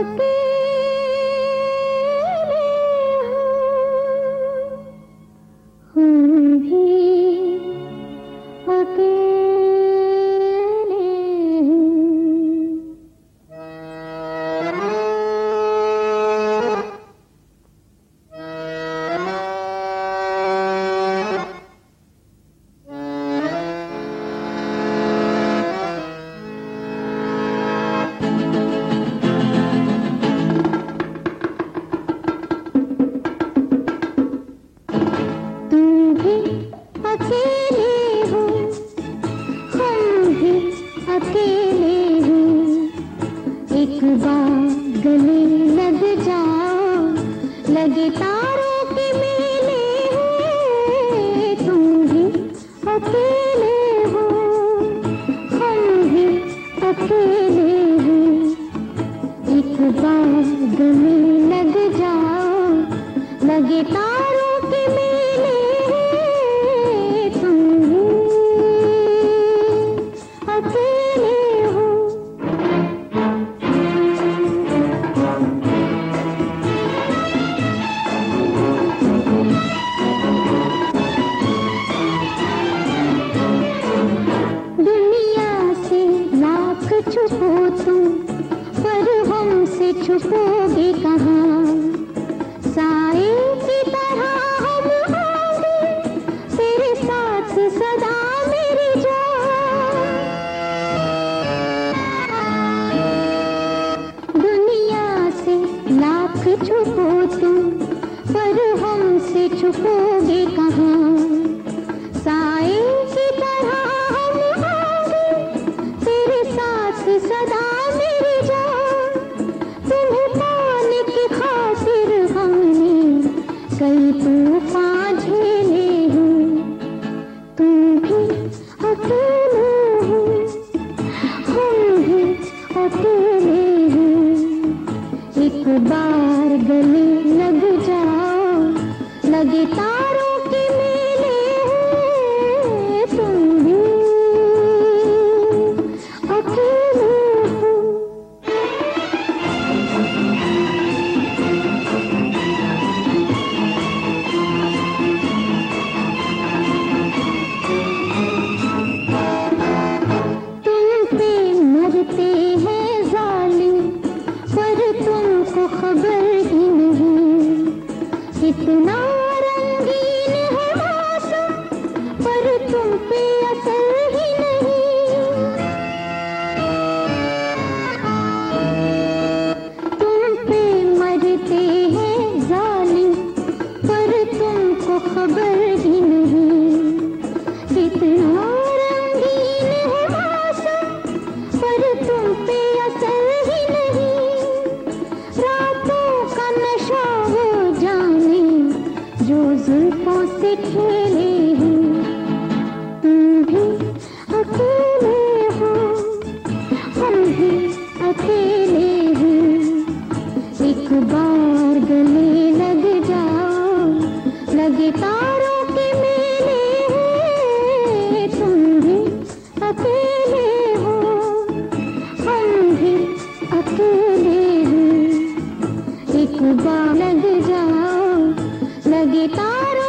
लगे तारों के मेले हैं, तुम भी अकेले हो, हम भी अकेले हैं। एक बाग में लग जाओ, लगे तारों के मेले हैं, तुम भी अकेले हो। छुपो तुम पर हमसे छुपोगे कहाँ, साए की तरह हम होंगे तेरे साथ सदा मेरी जान। दुनिया से लाख छुपो तुम पर हमसे छुपोगे कहाँ, साए की तरह सदा मेरी जान। तुम्हें पाने की खातिर हमने कई तूफान झेले हैं, तुम भी अकेले हो, हम भी अकेले हैं। एक बार गले लग जाओ, लगे तारों के मेले हैं, तुम भी अकेले। खबर ही नहीं कितना रंगीन है मौसम, पर तुम पे असर ही नहीं। तुम पे मरते हैं जालिम, पर तुमको खबर ही नहीं कितना रंगीन है मौसम, पर तुम पे असर ही नहीं। जो जुल्फों से खेले हैं, तुम भी अकेले हो, हम भी अकेले हैं। एक बार गले लग जाओ, लगे तारों के मेले हैं, तुम भी अकेले हो, हम भी अकेले हैं। एक बार लग जाओ, लगे तारों